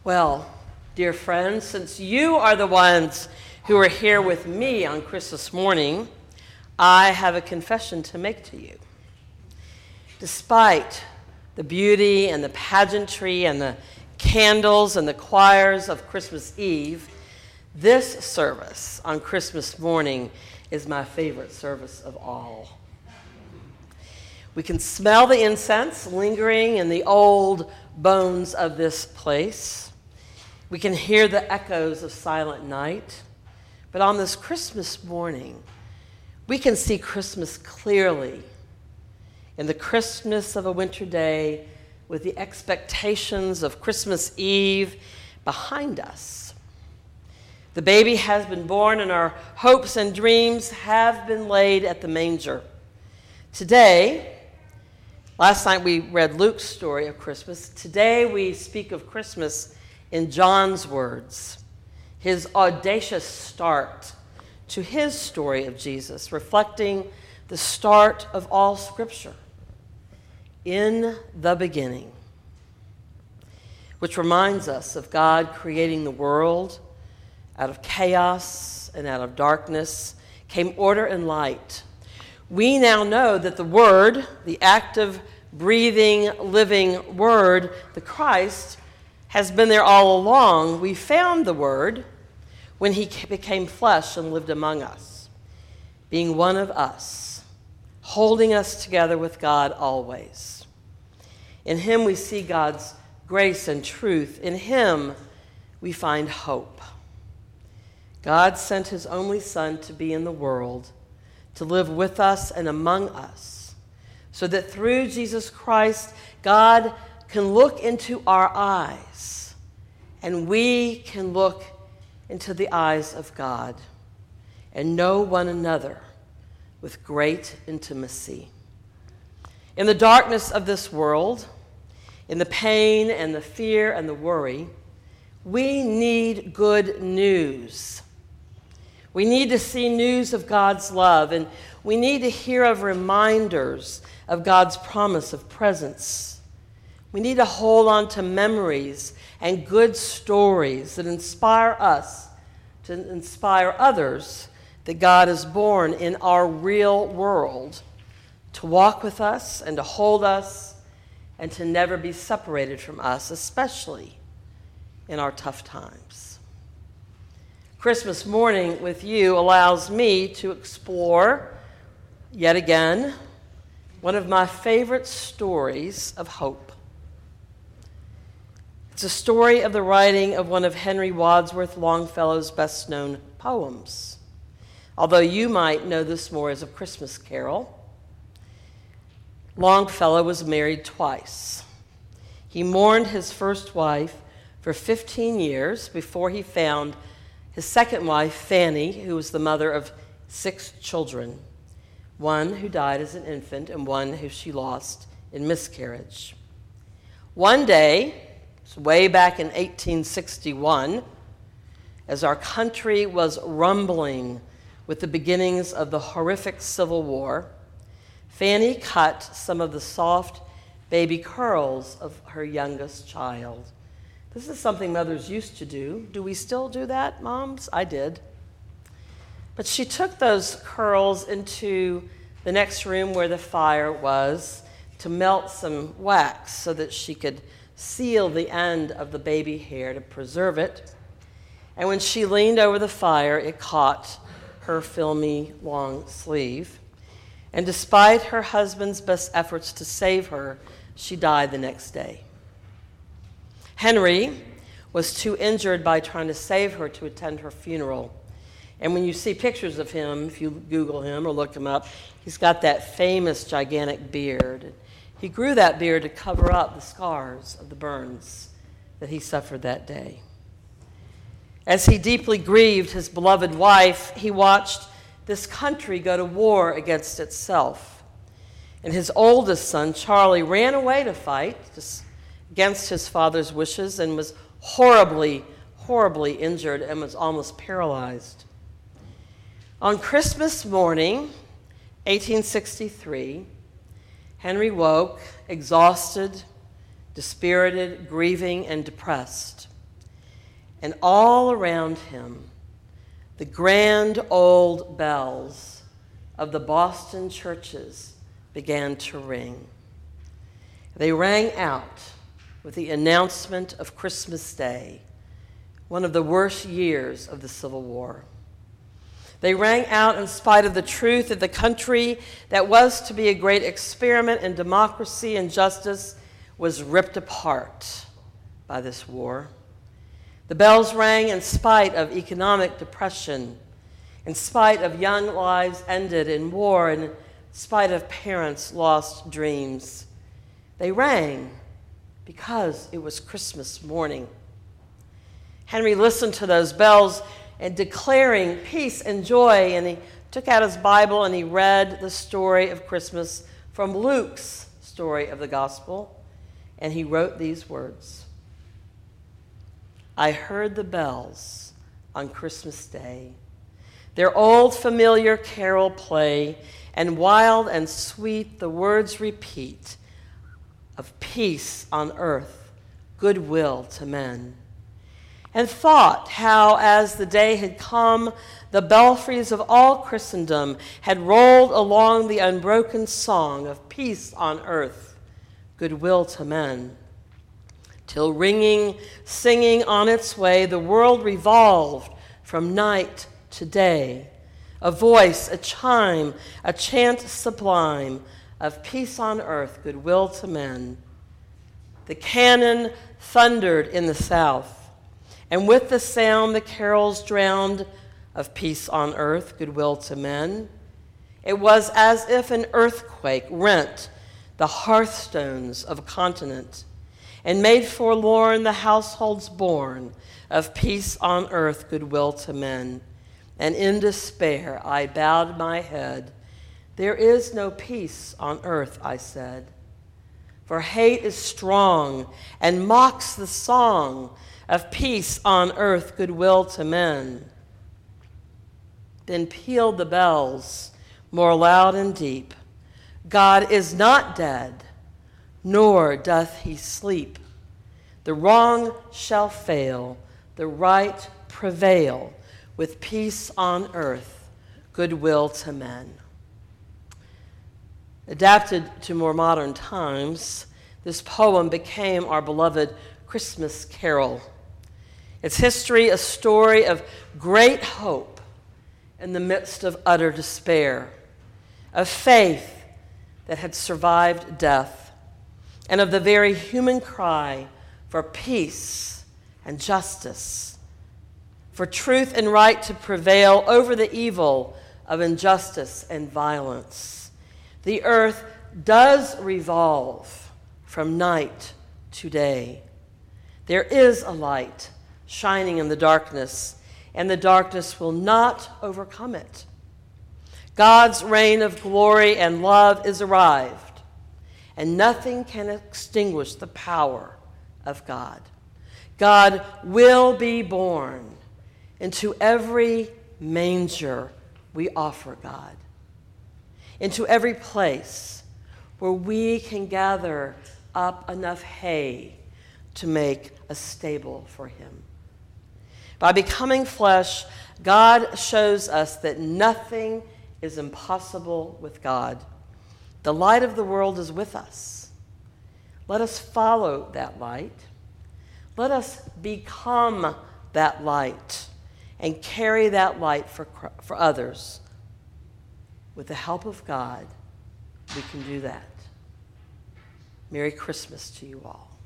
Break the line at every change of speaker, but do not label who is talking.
Well, dear friends, since you are the ones who are here with me on Christmas morning, I have a confession to make to you. Despite the beauty and the pageantry and the candles and the choirs of Christmas Eve, this service on Christmas morning is my favorite service of all. We can smell the incense lingering in the old bones of this place. We can hear the echoes of Silent Night. But on this Christmas morning, we can see Christmas clearly in the crispness of a winter day with the expectations of Christmas Eve behind us. The baby has been born and our hopes and dreams have been laid at the manger. Today, last night we read Luke's story of Christmas. Today we speak of Christmas in John's words, his audacious start to his story of Jesus, reflecting the start of all Scripture, in the beginning, which reminds us of God creating the world. Out of chaos and out of darkness came order and light. We now know that the Word, the active, breathing, living Word, the Christ, has been there all along. We found the Word when he became flesh and lived among us, being one of us, holding us together with God always. In him we see God's grace and truth. In him we find hope. God sent his only Son to be in the world, to live with us and among us, so that through Jesus Christ, God can look into our eyes, and we can look into the eyes of God and know one another with great intimacy. In the darkness of this world, in the pain and the fear and the worry, we need good news. We need to see news of God's love, and we need to hear of reminders of God's promise of presence. We need to hold on to memories and good stories that inspire us to inspire others that God is born in our real world to walk with us and to hold us and to never be separated from us, especially in our tough times. Christmas morning with you allows me to explore, yet again, one of my favorite stories of hope. It's a story of the writing of one of Henry Wadsworth Longfellow's best-known poems, although you might know this more as a Christmas carol. Longfellow was married twice. He mourned his first wife for 15 years before he found his second wife, Fanny, who was the mother of 6 children, one who died as an infant and one who she lost in miscarriage. One day, way back in 1861, as our country was rumbling with the beginnings of the horrific Civil War, Fanny cut some of the soft baby curls of her youngest child. This is something mothers used to do. Do we still do that, moms? I did. But she took those curls into the next room where the fire was to melt some wax so that she could seal the end of the baby hair to preserve it. And when she leaned over the fire, it caught her filmy long sleeve. And despite her husband's best efforts to save her, she died the next day. Henry was too injured by trying to save her to attend her funeral. And when you see pictures of him, if you Google him or look him up, he's got that famous gigantic beard. He grew that beard to cover up the scars of the burns that he suffered that day. As he deeply grieved his beloved wife, he watched this country go to war against itself. And his oldest son, Charlie, ran away to fight against his father's wishes and was horribly, horribly injured and was almost paralyzed. On Christmas morning, 1863, Henry woke, exhausted, dispirited, grieving, and depressed. and all around him, the grand old bells of the Boston churches began to ring. They rang out with the announcement of Christmas Day, one of the worst years of the Civil War. They rang out in spite of the truth that the country that was to be a great experiment in democracy and justice was ripped apart by this war. The bells rang in spite of economic depression, in spite of young lives ended in war, and in spite of parents' lost dreams. They rang because it was Christmas morning. Henry listened to those bells and declaring peace and joy, and he took out his Bible and he read the story of Christmas from Luke's story of the gospel, and he wrote these words: I heard the bells on Christmas Day, their old familiar carol play, and wild and sweet the words repeat of peace on earth, goodwill to men. And thought how, as the day had come, the belfries of all Christendom had rolled along the unbroken song of peace on earth, goodwill to men, till ringing, singing on its way, the world revolved from night to day, a voice, a chime, a chant sublime of peace on earth, goodwill to men. The cannon thundered in the south, and with the sound the carols drowned of peace on earth, goodwill to men. It was as if an earthquake rent the hearthstones of a continent and made forlorn the households born of peace on earth, goodwill to men. And in despair I bowed my head. There is no peace on earth, I said, for hate is strong and mocks the song of peace on earth, goodwill to men. Then pealed the bells more loud and deep. God is not dead, nor doth he sleep. The wrong shall fail, the right prevail, with peace on earth, goodwill to men. Adapted to more modern times, this poem became our beloved Christmas carol. Its history, a story of great hope in the midst of utter despair, of faith that had survived death, and of the very human cry for peace and justice, for truth and right to prevail over the evil of injustice and violence. The earth does revolve from night to day. There is a light shining in the darkness, and the darkness will not overcome it. God's reign of glory and love is arrived, and nothing can extinguish the power of God. God will be born into every manger we offer God, into every place where we can gather up enough hay to make a stable for him. By becoming flesh, God shows us that nothing is impossible with God. The light of the world is with us. Let us follow that light. Let us become that light and carry that light for others. With the help of God, we can do that. Merry Christmas to you all.